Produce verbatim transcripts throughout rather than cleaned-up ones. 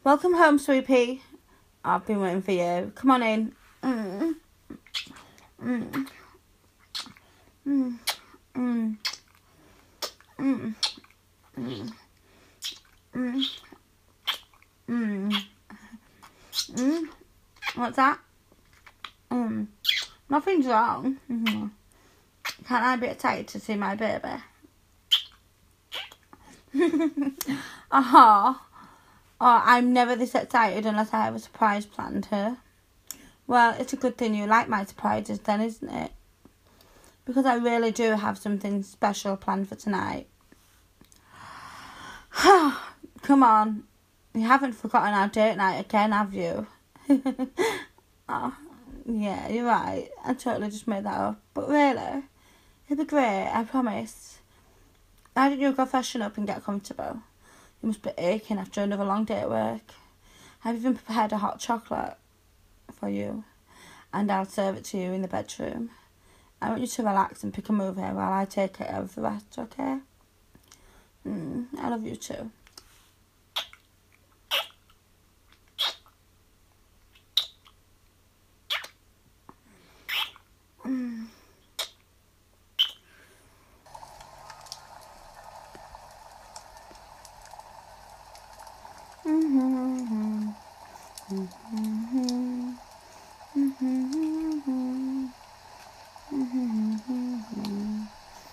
Welcome home, sweet pea. I've been waiting for you. Come on in. Mm. Mm. Mm. Mm. Mm. Mm. Mm. Mm. Mm. What's that? Mm. Nothing's wrong. Mm-hmm. Can't I be excited to see my baby? Aha. Oh, I'm never this excited unless I have a surprise planned here. Well, it's a good thing you like my surprises then, isn't it? Because I really do have something special planned for tonight. Come on. You haven't forgotten our date night again, have you? Oh, yeah, you're right. I totally just made that up. But really, it'll be great, I promise. Why don't you go freshen up and get comfortable? You must be aching after another long day at work. I've even prepared a hot chocolate for you, and I'll serve it to you in the bedroom. I want you to relax and pick a movie while I take care of the rest, okay? Mm, I love you too. Mm. Mm-hmm. Mm-hmm. Mm-hmm. Mm-hmm.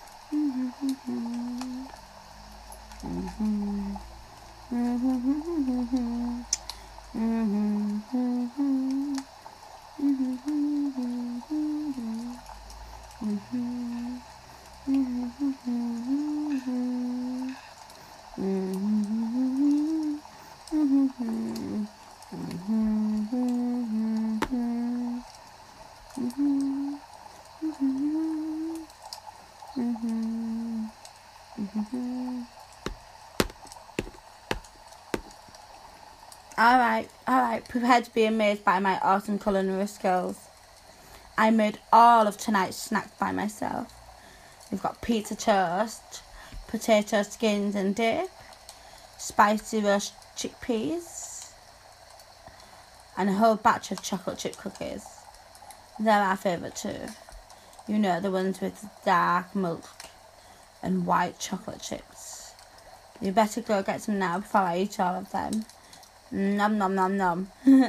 Alright, alright, prepare to be amazed by my awesome culinary skills. I made all of tonight's snacks by myself. We've got pizza toast, potato skins and dip, spicy roast chickpeas, and a whole batch of chocolate chip cookies. They're our favourite too. You know, the ones with dark milk and white chocolate chips. You better go get some now before I eat all of them. Nom nom nom nom.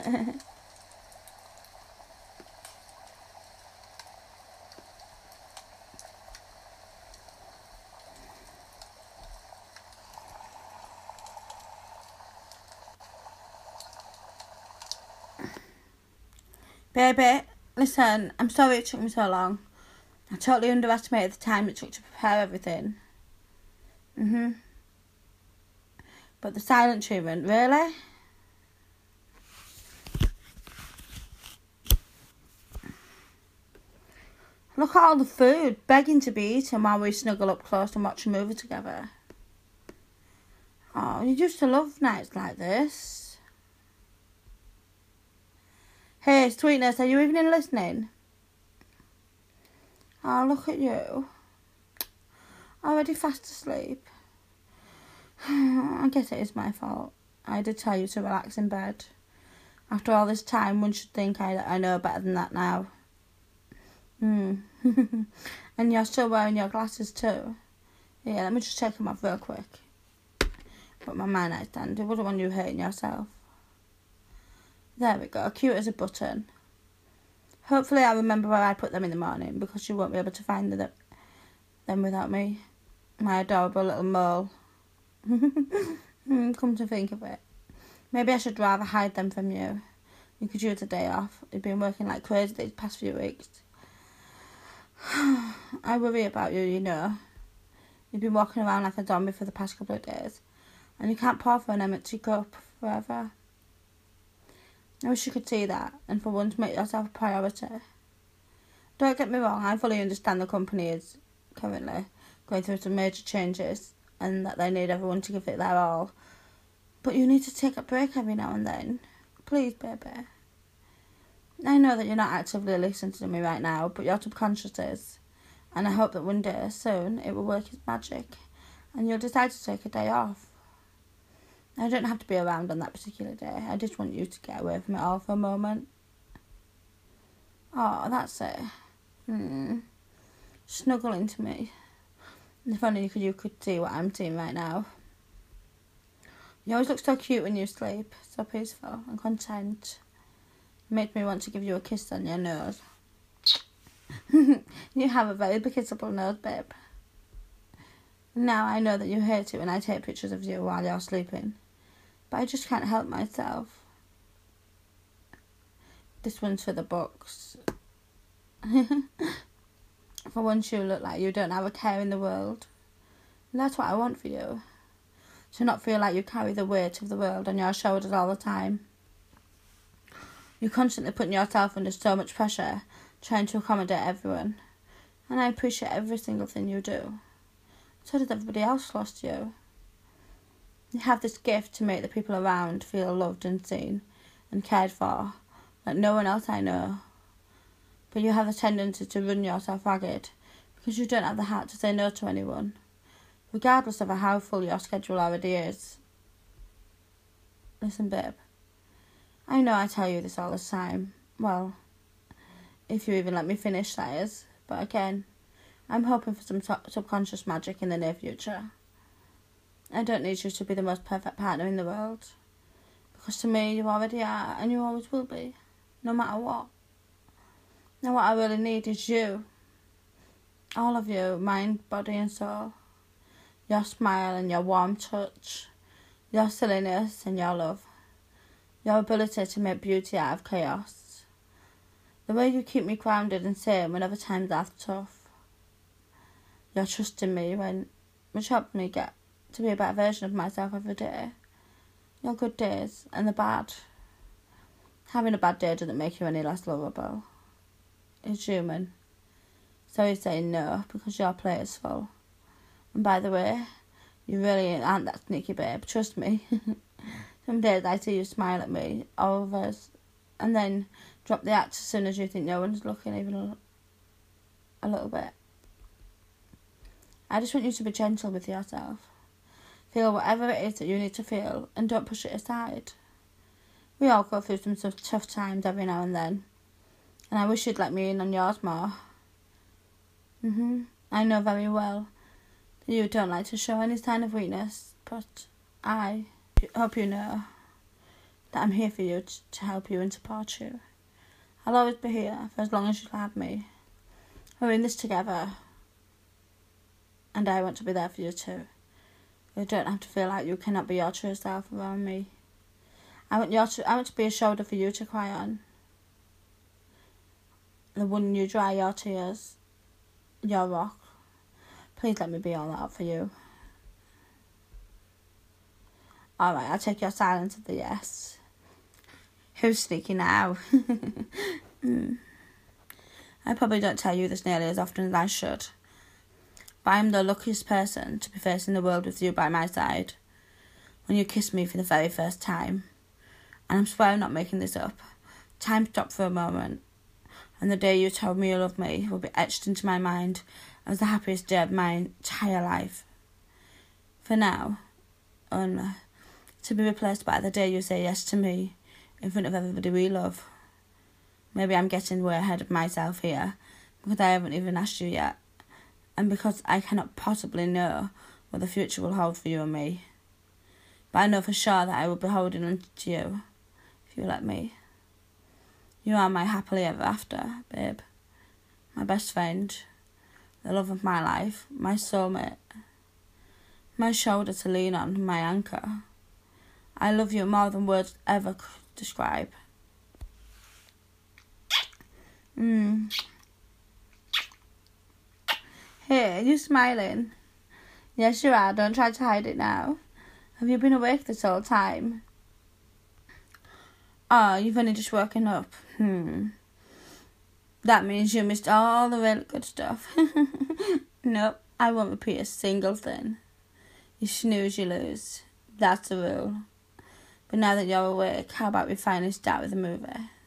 Baby, listen, I'm sorry it took me so long. I totally underestimated the time it took to prepare everything. Mhm. But the silent treatment, really? Look at all the food, begging to be eaten while we snuggle up close and watch a movie together. Oh, you used to love nights like this. Hey, sweetness, are you even listening? Oh, look at you. Already fast asleep. I guess it is my fault. I did tell you to relax in bed. After all this time, one should think I, I know better than that now. Hmm. And you're still wearing your glasses too. Yeah, let me just take them off real quick. Put my my nightstand. It wouldn't want you hurting yourself. There we go. Cute as a button. Hopefully I'll remember where I put them in the morning, because you won't be able to find them, them without me. My adorable little mole. Come to think of it. Maybe I should rather hide them from you. You could use a day off. You've been working like crazy these past few weeks. I worry about you, you know. You've been walking around like a zombie for the past couple of days, and you can't pour from an empty cup forever. I wish you could see that, and for once make yourself a priority. Don't get me wrong, I fully understand the company is currently going through some major changes, and that they need everyone to give it their all. But you need to take a break every now and then. Please, baby. I know that you're not actively listening to me right now, but your subconscious is. And I hope that one day, soon, it will work its magic, and you'll decide to take a day off. I don't have to be around on that particular day. I just want you to get away from it all for a moment. Oh, that's it. Hmm. Snuggle into me. If only you could, you could see what I'm seeing right now. You always look so cute when you sleep. So peaceful and content. It makes me want to give you a kiss on your nose. You have a very kissable nose, babe. Now I know that you hate it when I take pictures of you while you're sleeping. But I just can't help myself. This one's for the books. For once you look like you don't have a care in the world. And that's what I want for you. To not feel like you carry the weight of the world on your shoulders all the time. You're constantly putting yourself under so much pressure, trying to accommodate everyone. And I appreciate every single thing you do. So does everybody else close to you. You have this gift to make the people around feel loved and seen and cared for, like no one else I know. But you have a tendency to run yourself ragged because you don't have the heart to say no to anyone, regardless of how full your schedule already is. Listen, babe. I know I tell you this all the time. Well, if you even let me finish, that is. But again, I'm hoping for some sub- subconscious magic in the near future. I don't need you to be the most perfect partner in the world. Because to me, you already are, and you always will be. No matter what. Now what I really need is you. All of you, mind, body and soul. Your smile and your warm touch. Your silliness and your love. Your ability to make beauty out of chaos. The way you keep me grounded and sane whenever times are tough. Your trust in me, when, which helped me get to be a better version of myself every day. Your good days and the bad. Having a bad day doesn't make you any less lovable. It's human. So you say no because your plate is full. And by the way, you really aren't that sneaky, babe. Trust me. Some days I see you smile at me, all of us, and then drop the act as soon as you think no one's looking, even a, a little bit. I just want you to be gentle with yourself. Feel whatever it is that you need to feel, and don't push it aside. We all go through some tough times every now and then, and I wish you'd let me in on yours more. Mhm. I know very well that you don't like to show any sign of weakness, but I hope you know that I'm here for you t- to help you and support you. I'll always be here for as long as you'll have me. We're in this together, and I want to be there for you too. You don't have to feel like you cannot be your true self around me. I want your to, I want to be a shoulder for you to cry on. The one you dry your tears, your rock. Please let me be all that for you. Alright, I'll take your silence as a yes. Who's sneaky now? mm. I probably don't tell you this nearly as often as I should. But I'm the luckiest person to be facing the world with you by my side. When you kissed me for the very first time. And I'm swear I'm not making this up. Time stopped for a moment. And the day you told me you loved me will be etched into my mind as the happiest day of my entire life. For now, only to be replaced by the day you say yes to me in front of everybody we love. Maybe I'm getting way ahead of myself here because I haven't even asked you yet, and because I cannot possibly know what the future will hold for you and me. But I know for sure that I will be holding on to you if you let me. You are my happily ever after, babe. My best friend, the love of my life, my soulmate, my shoulder to lean on, my anchor. I love you more than words ever could describe. Mm. Hey, are you smiling? Yes, you are. Don't try to hide it now. Have you been awake this whole time? Oh, you've only just woken up. Hmm. That means you missed all the really good stuff. Nope, I won't repeat a single thing. You snooze, you lose. That's the rule. But now that you're awake, how about we finally start with the movie?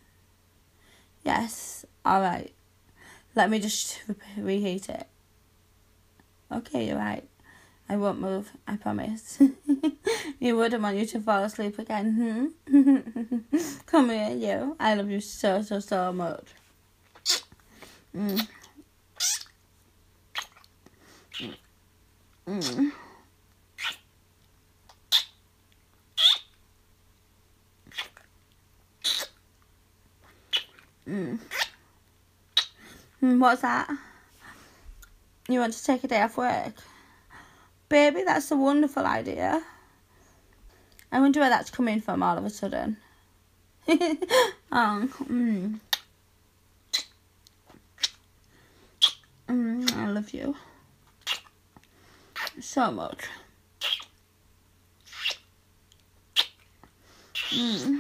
Yes, alright. Let me just re- reheat it. Okay, you're right. I won't move, I promise. You wouldn't want you to fall asleep again, hmm? Come here, you. I love you so, so, so much. Mm. Mm. Mm. Mm, what's that? You want to take a day off work? Baby, that's a wonderful idea. I wonder where that's coming from all of a sudden. um, mm. Mm, I love you so much. Mm.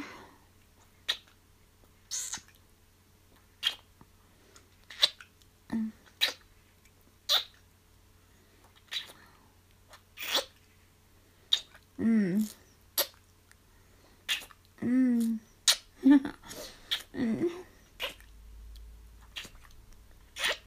Mm. Mm. Mm.